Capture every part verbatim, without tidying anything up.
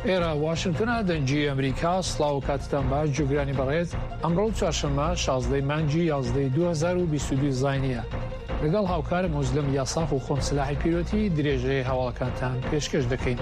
ئێرە واشنگتنە دەنجی ئەمریکا سڵاو کاتتان باش جوگرانی بەڕێز ئەمڕۆ چوارشەممە شازدەی مانگی یازدەی دوو هەزار و بیست و دوو زاینیە لەگەڵ هاوکارە مۆزلم یاساف و خۆم سلاحی پیرۆتی درێژەیە هەواڵەکانتان پێشکەش دەکەین.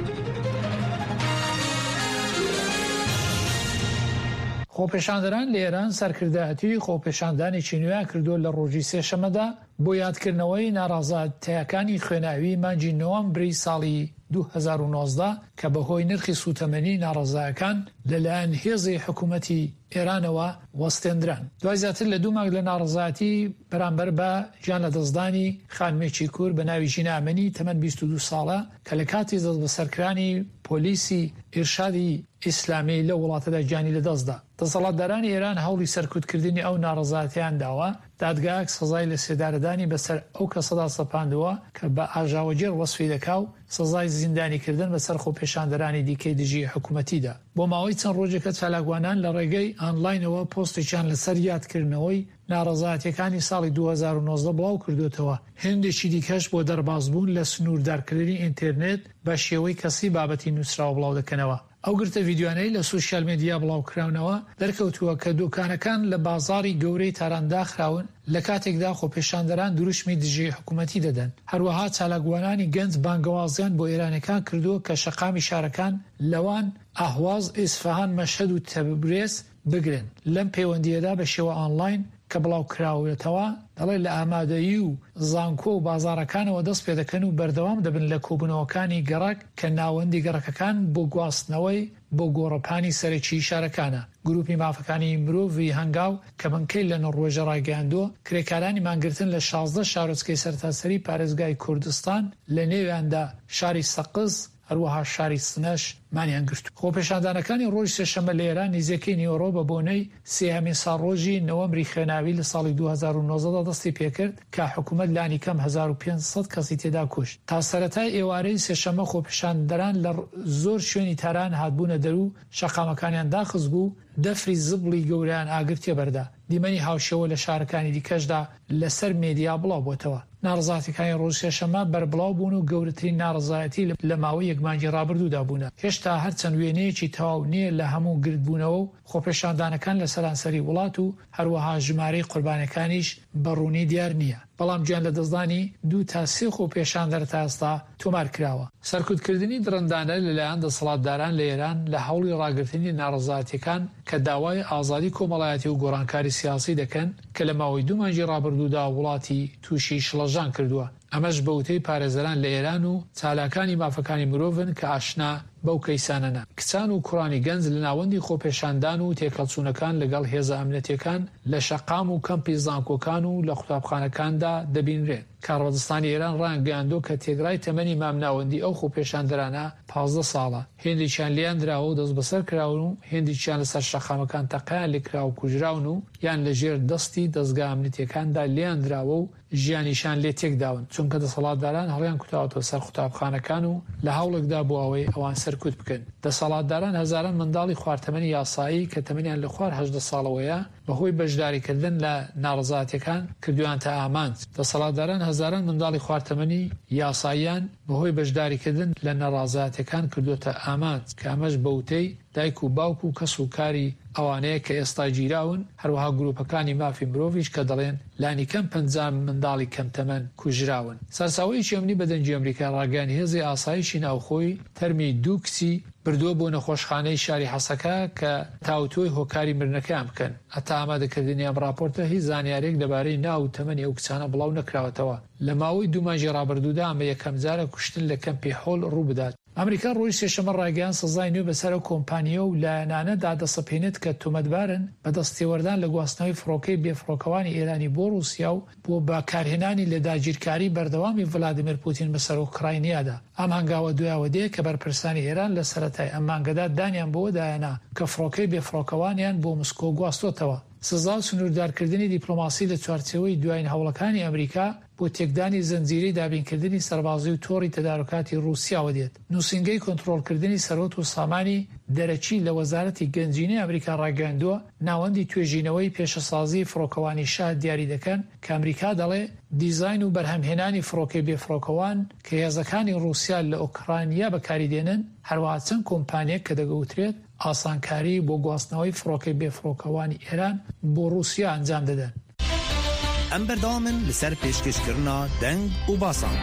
خۆپێشاندەران لە ئێران سەرکردایەتی خۆپێشاندانێکی نوێیان کردووە لە ڕۆژی سێشەممەدا بۆ یادکردنەوەی ناڕازایەتیەکانی خوێناوی مانگی نۆڤەمبری ساڵی دوو هەزار و نۆزدە کە بەهۆی نرخی سوتەمەنی ناڕازایەکان لەلایەن هێزی حکوومەتی ئێرانەوە وەستێنران. دوای زیاتر لە دوو مانگ لە ناڕازایەتی بەرامبەر بە گیان لە دەستدانی خانمێکی کورد بە ناوی ژینە ئەمەنی تەمەن بیست و دوو ساڵە کە لە کاتی دەست بەسەرکرانی پۆلیسی ئیرشادی ئیسلامی لە وڵاتەدا گیانی لەدەستدا. دەسەڵاتدارانی ئێران هەوڵی سەرکوتکردنی ئەو ناڕازایەتیان داوە دادگایەک سزای لە سێدارەدانی بەسەر ئەو کەسەدا سەپاندووە کە بە ئاژاوەجێر وەسفی دەکا و سزای زیندانیکردن بەسەر خۆپێشاندەرانی دیکەی دژی حکوومەتیدا. بۆ ماوەی چەند ڕۆژێکە چالاکوانان لە ڕێگەی ئانلاینەوە پۆستێکیان لەسەر یادکردنەوەی ناڕازایەتیەکانی ساڵی دوو هەزار و نۆزدە بڵاو کردوێتەوە. هێندێکی دیکەش بۆ دەربازبوون لە سنووردارکردنی ئینترنێت بە شێوەی کەسی بابەتی نووسراوە بڵاو دەکەنەوە. ئەو گرتە ڤیدیۆانەی لە سوشیال میدیا بڵاوکراونەوە دەرکەوتووە کە دوکانەکان لە بازاری گەورەی تارانداخراون لە کاتێکدا خۆپێشاندەران دروشمی دژی حکوومەتی دەدەن. هەروەها چالاکوانانی گەنج بانگەوازیان بۆ ئێرانەکان کردووە کە شەقامی شارەکان لەوان ئاهواز، ئیسفەهان، مەشهەد و تەبریز بگرن. لەم پەیوەندیەدا بە شێوە ئانلاین کە بڵاو کراوێتەوە دەڵێ لە ئامادەیی و زانکۆ و بازارەکانەوە دەست پێ دەکەن و بەردەوام دەبن لە کۆبوونەوەکانی گەڕک کە ناوەندی گەڕەکەکان بۆ گواستنەوەی بۆ گۆڕەپانی سەرەکی شارەکانە. گروپی مافەکانی مرۆڤی هەنگاو کە بنکەی لە نۆڕۆژە ڕاگەیاندووە کرێکارانی مانگرتن لە شازدە شارۆچکەی سەرتاسەری پارێزگای کوردستان لە نێویاندا شاری سەقز هەروەها شاری سنەش مانیان گرت. خۆپێشاندانەکانی ڕۆژ سێشەممە لە ئێران نزیەکەی نیوەڕۆ بە بۆنەی سێهەمین ساڵڕۆژی نۆڤەمبری خوێناوی لە ساڵی دوو هەزار و نۆزدە دەستی پێکرد کە حکوومەت لانی کەم هەزار و پێنج سەد کەسی تێدا کوشت. تا سەرەتای ئێوارەی سێشەممە خۆپێشاندەران لە زۆر شوێنی تاران هاتبوونە دەرو شەقامەکانیان داخست بوو دەفری زبڵی گەوریان ئاگرتێ بەردا. دیمەنی هاوشەوە لە شارەکانی دیکەشدا لەسەر مێدیا بڵاو بۆتەوە. ناڕزایەتیەکانی ڕۆژ سێشەممە بەربڵاو بوون و گەورەترین ناڕزایەتی لە ماوەی یەک مانگی ڕابردوودا بوونە. هێشتا هەرچەند وێنەیەکی تەواو نییە لە هەموو گردبوونەوە و خۆپێشاندانەکان لە سەرانسەری وڵات و هەروەها ژمارەی قوربانەکانیش بەڕوونی دیار نییە. بەڵام گیان لە دەستدانی دوو تا سێ خۆپێشاندەر تا ئێستا تۆمار کراوە. سەرکوتکردنی درەندانە لەلایەن دەسەڵاتداران لە ئێران لە هەوڵی ڕاگررتنی ناڕزایەتیەکان کە داوای ئازادی کۆمەڵایەتی و گۆڕانکاری سیاسی دەکەن کە لە ماوەی دوو مانگی ڕابردوودا وڵاتی تووشی شڵەژان کردووە. ئەمەش بەوتەی پارێزەران لە ئێران و چالاکانی مافەکانی مرۆڤن کە ئاشنا بەو کەیسانەنە. کچان و کوڕانی گەنج لە ناوەندی خۆپێشاندان و تێکەڵچوونەکان لەگەڵ هێزە ئەمنەتیەکان لە شەقام و کەمپی زانکۆکان و لە قوتابخانەکاندا دەبینرێن. کارڕەدستانی ئێران ڕانگەیاندووە کە تێگرای تەمەنی مامناوەندی ئەو خۆپێشاندەرانە پازدە ساڵە. هێندێکیان لیان دراوە و دەست بەسەر کراون و هێندێکیان لەسەر شەقامەکان تەقەیان لێکرا و کوژراون و یان لەژێر دەستی دەستگا ئەمنەتیەکاندا لیان دراوە و ژیانیشان لێ تێکداون چونکە دەسەڵاتداران هەڵیان کوتاوەتەوە سەر قوتابخانەکان و لە هەوڵێکدا بۆ ئەوەی ئەوان سەرکوت بکەن. دەسەڵاتداران هەزاران منداڵی خواردتەمەنی یاسایی کە تەمەنیان لە خوار هەژدە ساڵەوەیە بەهۆی بەشداریکردن لە ناڕزایەتیەکان کردویان تا ئامانج. دەسەڵاتداران هەزاران منداڵی خواردتەمەنی یاساییان بەهۆی بەشداریکردن لە ناڕازایەتیەکان کردوتە ئامانج کە ئەمەش بەوتەی دایک و باوک و کەس و کاری ئەوانەیە کە ئێستا گیراون هەروەها گروپەکانی مافی مرۆڤیش کە دەڵێن لانی کەم پەنجام منداڵی کەمتەمەن کوژراون. سەرساوەیەکی ئەمنی بە دەنجی ئەمریکا ڕاگەیاندی هێزی ئاسایشی ناوخۆی تەرمی دوو کچی بردووە بۆ نەخۆشخانەی شاری حەسەکە کە تاوتۆی هۆکاری مردنەکەیان بکەن. هەتا ئامادەکردنی ئەم راپۆرتە هیچ زانیارێک لەبارەی ناو و تەمەنی ئەو کچانە بڵاو نەکراوەتەوە. لە ماوەی دوو مانگی ڕابردوودا ئەمە یەکەم جارە کوشتن لە کەمپی هۆڵ ڕوو بدات. ئەمریکا ڕۆژی سێشەممە ڕاگەیان سزای نوێ بەسەر ئەو کۆمپانیە و لایەنانە دادەسەپێنێت کە تۆمەتبارن بە دەستێوەردان لە گواستنەوەی فڕۆکەی بێفڕۆکەوانی ئێرانی بۆ رووسیا و بۆ بەکارهێنانی لە داگیرکاری بەردەوامی ڤلادیمیر پوتین بەسەر ئوکراینیادا. ئەم هەنگاوە دوایەوە دێ کە بەرپرسانی ئێران لە سەرەتای ئەم مانگەدا دانیان بۆ دایەنا کە فڕۆکەی بێفڕۆکەوانیان بۆ مسکۆ گواستۆتەوە. سزا و سنووردارکردنی دیپلۆماسی لە چوارچێوەی دوایین هەوڵەکانی ئەمریکا بۆ تێکدانی زەنجیرەی دابینکردنی سەربازی و تۆڕی تەدارکاتی رووسیاوە دێت. نووسینگەی کۆنتڕۆڵکردنی سەرۆت و سامانی دەرەچی لە وەزارەتی گەنجینەی ئەمریکا ڕاگەاندووە ناوەندی توێژینەوەی پێشەسازی فڕۆکەوانی شار دیاری دەکەن کە ئەمریکا دەڵێ دیزاین و بەرهەمهێنانی فڕۆکەی بێفڕۆکەوان کە هێزەکانی رووسیا لە ئۆکرانیا بەکاریدێنن هەروەها چەند کۆمپانیەک کە دەگەوترێت ئاسانکاری بۆ گواستنەوەی فڕۆکەی بێفڕۆکەوانی ئێران بۆ رووسیا ئەنجام دەدەن. ئەم بەردەوامن لەسەر پێشکەشکردنا دەنگ و باسان.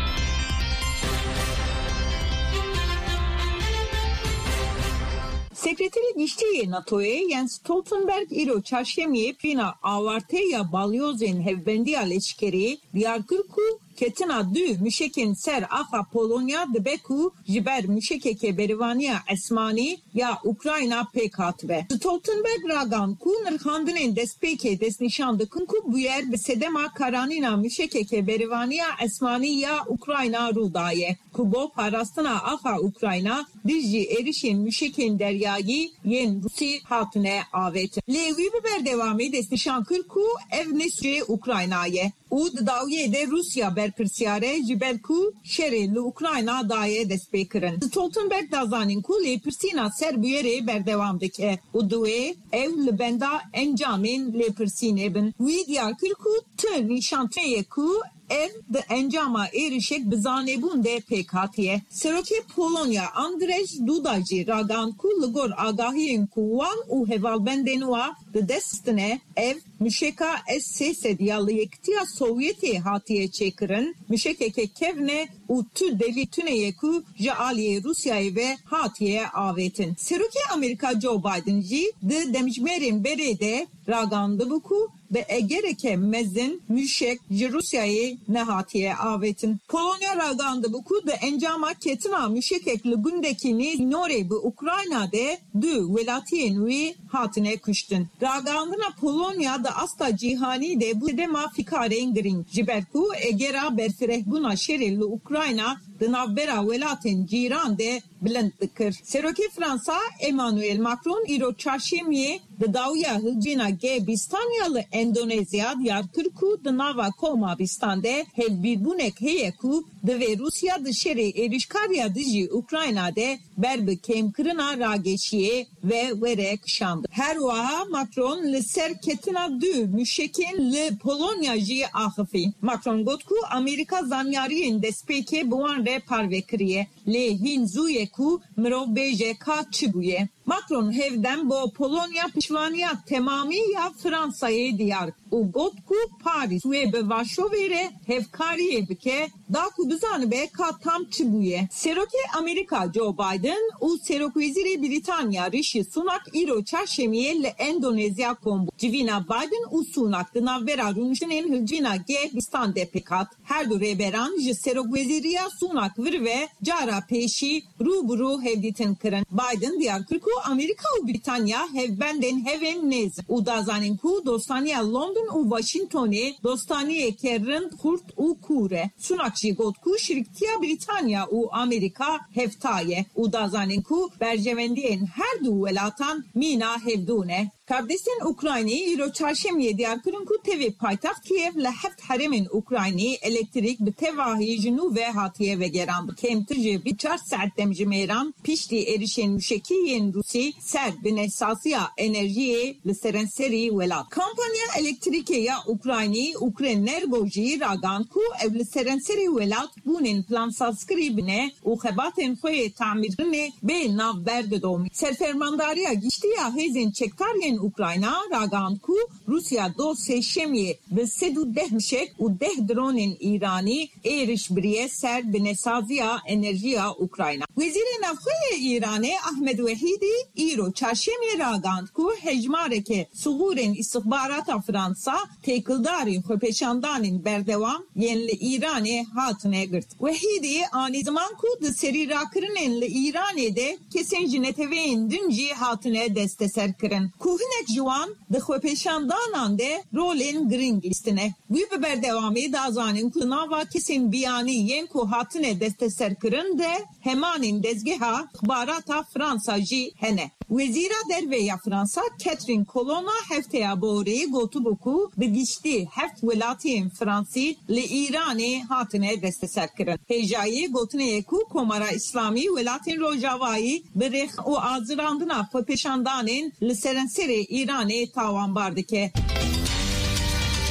Sekreteri Giştiye NATO'ya Jens Stoltenberg îro çarşemiyê pîna awarteya balyozên hevbendiya leşkerî diyar kir ku ketina du müşekên ser axa Polonya dibe ku ji ber müşekeke berîvaniya esmanî ya Ukrayna pêk hatibe. Stoltenberg ragan ku nirxandinên destpêkê destnîşan dikin ku bûyer bi sedema karanîna müşekeke berîvaniya esmanî ya Ukrayna rû daye. Ku bo parastina axa Ukrayna biz jî êrişên müşekên deryayî yên Rusî hatine avêtin. Lê wî bi berdewamî destnîşan kir ku ev nesûyê Ukraynayê û di dawiyê de Rusya berpirsiyare ji ber ku şerê li Ukrayna daye dest pê kirin. Stoltenberg da zanîn ku lêpirsîna ser bûyerê berdewam dike û duê ew li benda encamên lêpirsînê bin. Wî diyar kir ku tu nîşanteyê ku ev de encama êrişek bi zanebûn de pêk hatiye. Serokê Polonya Andrzej Duda jî ragan ku li gor agahiyên ku wan û hevalbendên wa di destine ev müşeka S sê sed ya li Yekîtiya Sovyetê hatiye çêkirin, müşekeke kevne û tu devî tuneyê ku ji aliyê Rusyayê ve hatiye avêtin. Serokê Amerîka Joe Biden jî di demjimêrên berê de ragandibû ku ve egereke mezin müşek ji Rusyayê nehatiye avêtin. Polonya ragandibû ku di encama ketina müşekek li gundekî norê bi Ukrayna'de du welatiyên wî hatine kuştin. Ragandina Polonya da asta cîhanî de bu dema fikarên girîng ji ber ku egera berfirehbûna şerê li Ukrayna di navbera welatên cîran de bilind dikir. Serokê Fransa Emmanuel Macron îro çarşemiyê di dawiya hilcîna G bîstaniya li Endonezya diyar kir ku di nava koma bîstan de hevbîrbûnek heye ku divê Rusya di şerê êrişkariya dijî Ukrayna de ber bi kêmkirina rageşiyê ve were kişand. Her wiha Macron li ser ketina du müşekên li Polonya jî axivî. Macron got ku Amerîka zanyariyên destpêkê bi wan re parve kiriye. Lê hîn zûye ku mirov bêje ka çi bûye. Macron hevden bo Polonya pişvaniya temamî ya Fransayê diyar û got ku Paris wê bi Varşovê re hevkariyê bike da ku bizanibe ka tam çi bûye. Serokê Amerîka Joe Biden û Serokwezîrê Britanya Rishi Sunak îro çarşemiyê li Endonezya kombu. Civîna Biden û Sunak di navbera rûniştinên hilcîna G bîstan de pêk hat. Her du rêberan ji Serokwezîriya Sunak vir ve cara pêşî rûbirû hevdîtin kirin. Biden diyar kir ku Amerika û Britanya hevbendên hevên nêzin û da zanîn ku dostaniya London û Washingtonê dostaniyeke rind xurt û kûr e. Sunak jî got ku şirketiya Britanya û Amerika hevtaye û da zanîn ku berjevendiyên her du welatan mîna hevdûn e. Kardeşên Ukraynî îro çarşemiyê diyar kirin ku tevê paytaxt Kiev li heft herêmên Ukraynî elektrik bi tevahî ji nû ve hatiye vegerand. Kêmtir ji bi çar saet demjimêran piştî êrişên müşekiyên Rusî ser bi nesasiya enerjiyê li serenserî welat. Kampanya elektrikê ya Ukraynî Ukrenergo jî ragand ku ew li serenserî welat bûnên plansazkirî bine û xebatên xwe yê tamirkirinê bê navber didomî. Serfermandariya giştiya hêzên çekdariyên Ukrayna ragand ku Rusya do sêşemiyê bi sed û deh mişek û deh dronên İranî êriş biriye ser bi nesaziya enerjiya Ukrayna. Wezîrê Navxweyê İranê Ahmed Wehîdî îro çarşemiyê ragand ku hejmareke suğurên istihbarata Fransa têkildarên xwepêşandanên berdewam yên li İranê hatine girt. Wehîdî anî ziman ku di serîrakirinên li İranê de kesên ji neteweyên din jî hatine desteser kirin. Ku hinek jiwan di xwepêşandanan de rolên giring lîstine. Wî bi berdewamî dazanin ku nava kesên biyanî yên ku hatine desteserkirin de hemanên dezgeha ixbarata Fransa jî hene. Wezîra derve ya Fransa Catherine Colonna hefteya borî gotibû ku bi giştî heft welatiyên Fransî li İranê hatine desteserkirin. Hêjayî gotinê ku Komara İslamî welatên Rojavayî bi rêx û azirandina xwepêşandanên li serenserê İranê tawanbar dike.